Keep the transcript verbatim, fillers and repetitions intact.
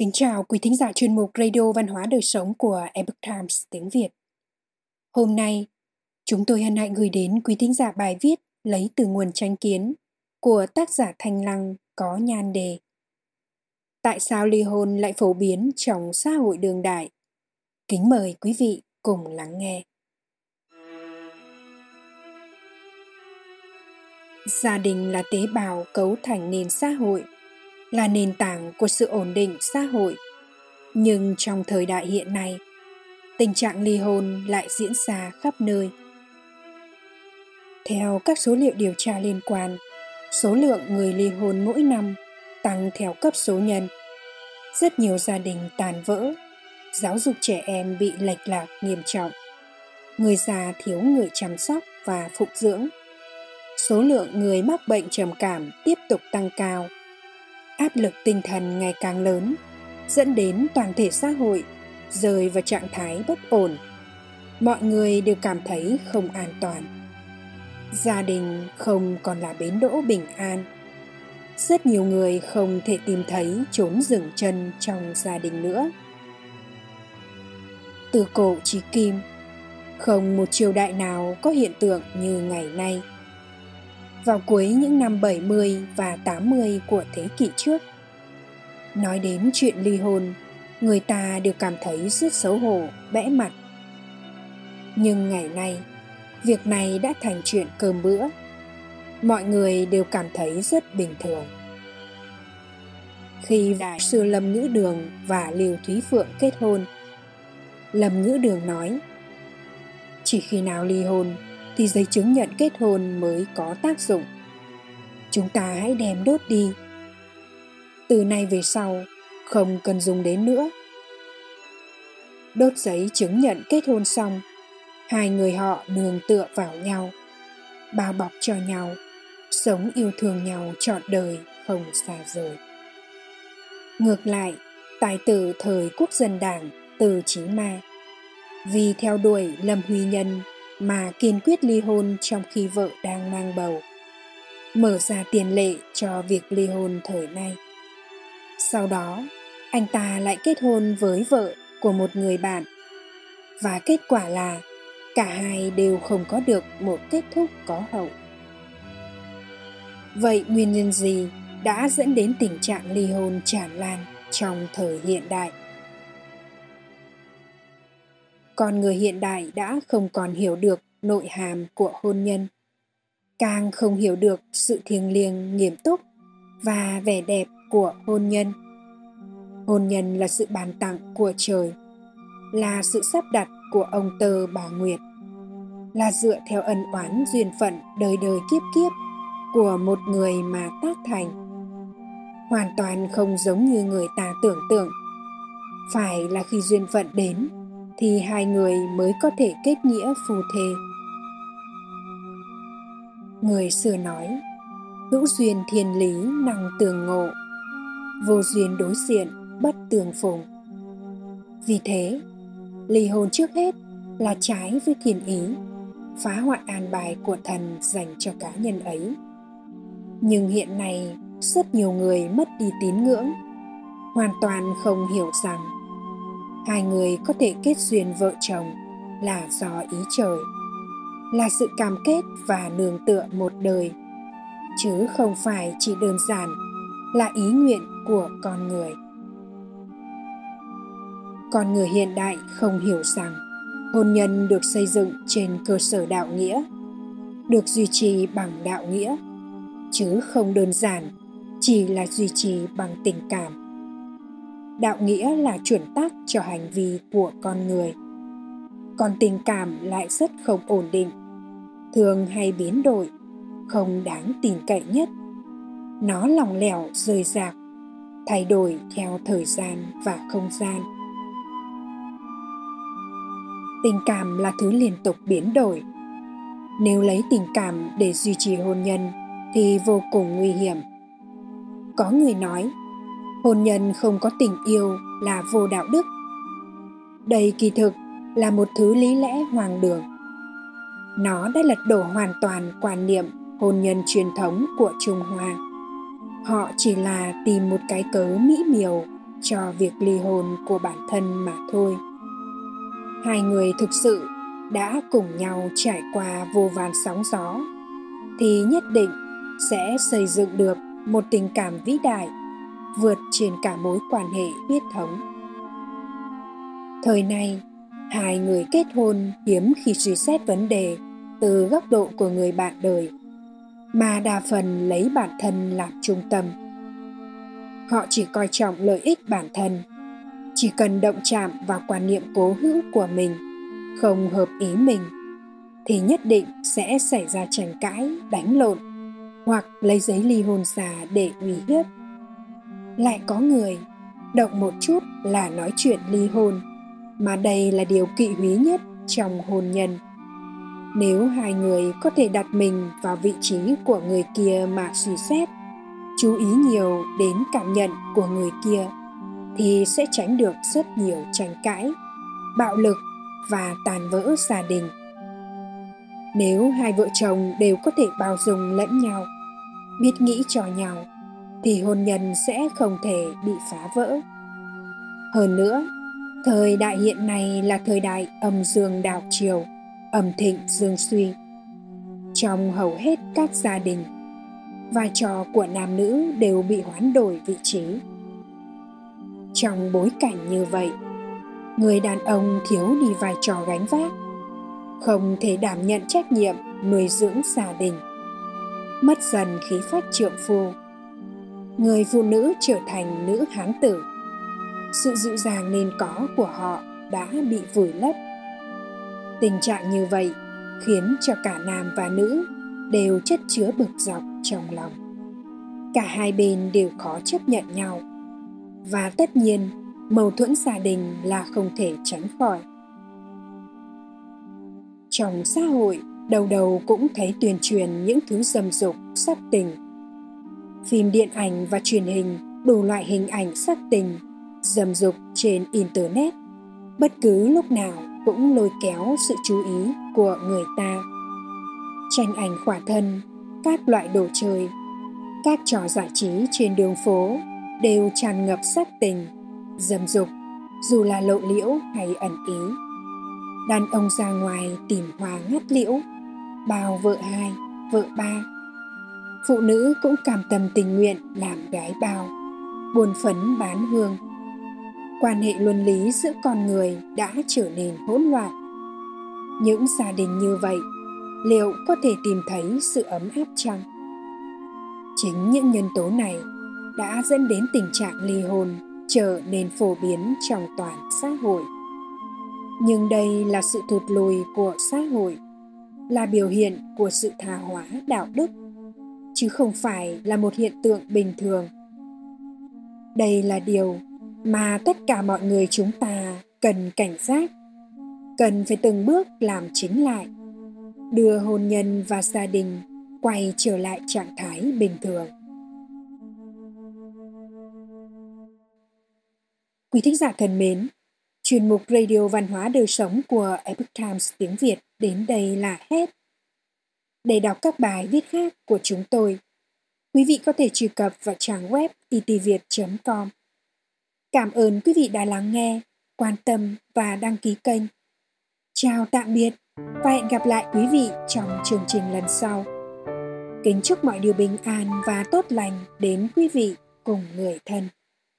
Kính chào quý thính giả chuyên mục Radio Văn hóa Đời Sống của Epoch Times tiếng Việt. Hôm nay, chúng tôi hân hạnh gửi đến quý thính giả bài viết lấy từ nguồn Chánh Kiến của tác giả Thanh Lăng có nhan đề: Tại sao ly hôn lại phổ biến trong xã hội đương đại? Kính mời quý vị cùng lắng nghe. Gia đình là tế bào cấu thành nền xã hội, là nền tảng của sự ổn định xã hội. Nhưng trong thời đại hiện nay, tình trạng ly hôn lại diễn ra khắp nơi. Theo các số liệu điều tra liên quan, số lượng người ly hôn mỗi năm tăng theo cấp số nhân. Rất nhiều gia đình tàn vỡ, giáo dục trẻ em bị lệch lạc nghiêm trọng. Người già thiếu người chăm sóc và phụng dưỡng. Số lượng người mắc bệnh trầm cảm tiếp tục tăng cao. Áp lực tinh thần ngày càng lớn, dẫn đến toàn thể xã hội rơi vào trạng thái bất ổn. Mọi người đều cảm thấy không an toàn. Gia đình không còn là bến đỗ bình an. Rất nhiều người không thể tìm thấy chốn dừng chân trong gia đình nữa. Từ cổ chí kim, không một triều đại nào có hiện tượng như ngày nay. Vào cuối những năm bảy mươi và tám mươi của thế kỷ trước, nói đến chuyện ly hôn, người ta đều cảm thấy rất xấu hổ, bẽ mặt. Nhưng ngày nay, việc này đã thành chuyện cơm bữa. Mọi người đều cảm thấy rất bình thường. Khi đại sư Lâm Ngữ Đường và Liêu Thúy Phượng kết hôn, Lâm Ngữ Đường nói: chỉ khi nào ly hôn thì giấy chứng nhận kết hôn mới có tác dụng. Chúng ta hãy đem đốt đi. Từ nay về sau, không cần dùng đến nữa. Đốt giấy chứng nhận kết hôn xong, hai người họ nương tựa vào nhau, bao bọc cho nhau, sống yêu thương nhau trọn đời không xa rời. Ngược lại, tài tử thời Quốc dân Đảng Từ Chí Ma, vì theo đuổi Lâm Huy Nhân mà kiên quyết ly hôn trong khi vợ đang mang bầu, mở ra tiền lệ cho việc ly hôn thời nay. Sau đó, anh ta lại kết hôn với vợ của một người bạn, và kết quả là cả hai đều không có được một kết thúc có hậu. Vậy nguyên nhân gì đã dẫn đến tình trạng ly hôn tràn lan trong thời hiện đại? Con người hiện đại đã không còn hiểu được nội hàm của hôn nhân, càng không hiểu được sự thiêng liêng, nghiêm túc và vẻ đẹp của hôn nhân. Hôn nhân là sự ban tặng của trời, là sự sắp đặt của ông Tơ bà Nguyệt, là dựa theo ân oán duyên phận đời đời kiếp kiếp của một người mà tác thành. Hoàn toàn không giống như người ta tưởng tượng. Phải là khi duyên phận đến thì hai người mới có thể kết nghĩa phù thê. Người xưa nói: hữu duyên thiên lý năng tường ngộ, vô duyên đối diện bất tường phùng. Vì thế, ly hôn trước hết là trái với thiên ý, phá hoại an bài của thần dành cho cá nhân ấy. Nhưng hiện nay, rất nhiều người mất đi tín ngưỡng, hoàn toàn không hiểu rằng hai người có thể kết duyên vợ chồng là do ý trời, là sự cam kết và nương tựa một đời, chứ không phải chỉ đơn giản là ý nguyện của con người. Con người hiện đại không hiểu rằng hôn nhân được xây dựng trên cơ sở đạo nghĩa, được duy trì bằng đạo nghĩa, chứ không đơn giản chỉ là duy trì bằng tình cảm. Đạo nghĩa là chuẩn tắc cho hành vi của con người, còn tình cảm lại rất không ổn định, thường hay biến đổi, không đáng tin cậy nhất. Nó lỏng lẻo rời rạc, thay đổi theo thời gian và không gian. Tình cảm là thứ liên tục biến đổi. Nếu lấy tình cảm để duy trì hôn nhân thì vô cùng nguy hiểm. Có người nói, hôn nhân không có tình yêu là vô đạo đức. Đây kỳ thực là một thứ lý lẽ hoang đường. Nó đã lật đổ hoàn toàn quan niệm hôn nhân truyền thống của Trung Hoa. Họ chỉ là tìm một cái cớ mỹ miều cho việc ly hôn của bản thân mà thôi. Hai người thực sự đã cùng nhau trải qua vô vàn sóng gió thì nhất định sẽ xây dựng được một tình cảm vĩ đại vượt trên cả mối quan hệ huyết thống. Thời này, hai người kết hôn hiếm khi suy xét vấn đề từ góc độ của người bạn đời, mà đa phần lấy bản thân làm trung tâm. Họ chỉ coi trọng lợi ích bản thân, chỉ cần động chạm vào quan niệm cố hữu của mình, không hợp ý mình, thì nhất định sẽ xảy ra tranh cãi, đánh lộn, hoặc lấy giấy ly hôn ra để uy hiếp. Lại có người động một chút là nói chuyện ly hôn, mà đây là điều kỵ húy nhất trong hôn nhân. Nếu hai người có thể đặt mình vào vị trí của người kia mà suy xét, chú ý nhiều đến cảm nhận của người kia, thì sẽ tránh được rất nhiều tranh cãi, bạo lực và tàn vỡ gia đình. Nếu hai vợ chồng đều có thể bao dung lẫn nhau, biết nghĩ cho nhau, thì hôn nhân sẽ không thể bị phá vỡ. Hơn nữa, thời đại hiện nay là thời đại âm dương đảo chiều, âm thịnh dương suy. Trong hầu hết các gia đình, vai trò của nam nữ đều bị hoán đổi vị trí. Trong bối cảnh như vậy, người đàn ông thiếu đi vai trò gánh vác, không thể đảm nhận trách nhiệm nuôi dưỡng gia đình, mất dần khí phách trượng phu. Người phụ nữ trở thành nữ hán tử. Sự dịu dàng nên có của họ đã bị vùi lấp. Tình trạng như vậy khiến cho cả nam và nữ đều chất chứa bực dọc trong lòng. Cả hai bên đều khó chấp nhận nhau, và tất nhiên mâu thuẫn gia đình là không thể tránh khỏi. Trong xã hội, đầu đầu cũng thấy tuyên truyền những thứ dâm dục, sắc tình. Phim điện ảnh và truyền hình, đủ loại hình ảnh sắc tình, dâm dục trên Internet, bất cứ lúc nào cũng lôi kéo sự chú ý của người ta. Tranh ảnh khỏa thân, các loại đồ chơi, các trò giải trí trên đường phố đều tràn ngập sắc tình, dâm dục, dù là lộ liễu hay ẩn ý. Đàn ông ra ngoài tìm hoa ngắt liễu, bào vợ hai, vợ ba. Phụ nữ cũng cam tâm tình nguyện làm gái bào, buôn phấn bán hương. Quan hệ luân lý giữa con người đã trở nên hỗn loạn. Những gia đình như vậy, liệu có thể tìm thấy sự ấm áp chăng? Chính những nhân tố này đã dẫn đến tình trạng ly hôn trở nên phổ biến trong toàn xã hội. Nhưng đây là sự thụt lùi của xã hội, là biểu hiện của sự tha hóa đạo đức, chứ không phải là một hiện tượng bình thường. Đây là điều mà tất cả mọi người chúng ta cần cảnh giác, cần phải từng bước làm chính lại, đưa hôn nhân và gia đình quay trở lại trạng thái bình thường. Quý thính giả thân mến, chuyên mục Radio Văn hóa Đời Sống của Epoch Times tiếng Việt đến đây là hết. Để đọc các bài viết khác của chúng tôi, quý vị có thể truy cập vào trang web i t viet chấm com. Cảm ơn quý vị đã lắng nghe, quan tâm và đăng ký kênh. Chào tạm biệt và hẹn gặp lại quý vị trong chương trình lần sau. Kính chúc mọi điều bình an và tốt lành đến quý vị cùng người thân.